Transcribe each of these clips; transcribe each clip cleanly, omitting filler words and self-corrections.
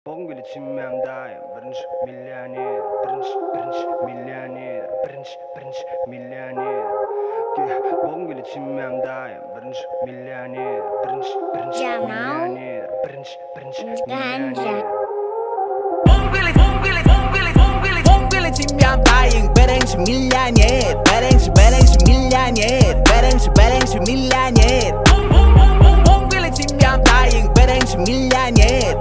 Bongül içimem daim birinci milyoner birinci milyoner birinci milyoner Bongül içimem daim birinci milyoner birinci milyoner birinci milyoner Bongül içimem daim birinci milyoner birinci milyoner birinci milyoner Bongül içimem daim birinci milyoner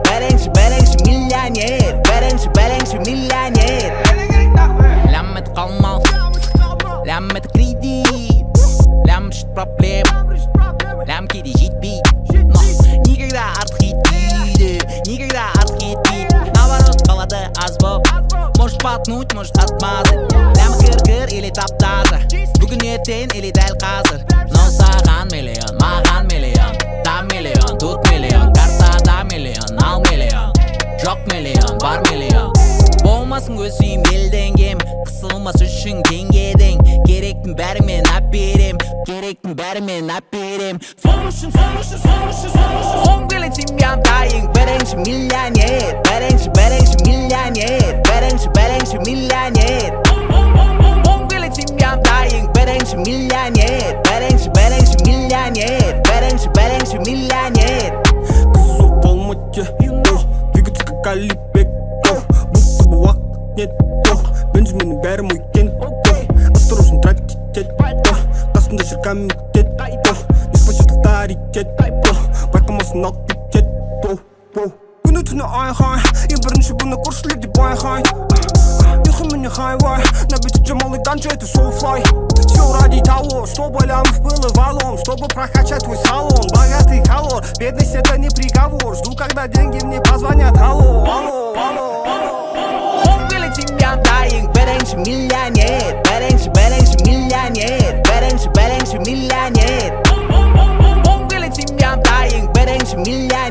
birinci milyoner لما تقمص لما تكريدي لما مش problem لما كده جيت بيت Nigga da artık gitti Nigga da artık gitti Наоборот қалады аз боп Может батнуть, может атмады Ләм кір или таптазы Бүгін ертең или дәл қазір Но саған миллион, маған миллион Там миллион, тут миллион Картада миллион, ал миллион Жоқ миллион, бар миллион Болмасын көсейім елден кем Қысылмас үшін теңгеден Керектің бәрі мен әперем Керектің бәрі мен әперем Сон үшін Bongül içimem daim birinci milyoner birinci milyoner birinci milyoner Bongül içimem daim birinci milyoner birinci milyoner birinci milyoner Кызу полмате, двигаться как Алибек, будто бы вак нет, Бенджамин бәрі мой кен, осторожно тратить, қасында жүр комитет, неспасет авторитет, байқамасын алып кетет. Күні түні айқай, ең бірінші бұны көршілер деп байқай. Ұйқы міне хайвай, на бете Джамал и Данчо это соулфлай. Все ради того, чтобы лямов было валом, чтобы прокачать твой салон. Богатый колор, бедность это не приговор. Жду, когда деньги мне позвонят. Алло, алло, алло. Bongül içimem daim birinci milyoner birinci milyoner birinci milyoner Bongül içimem daim birinci milyoner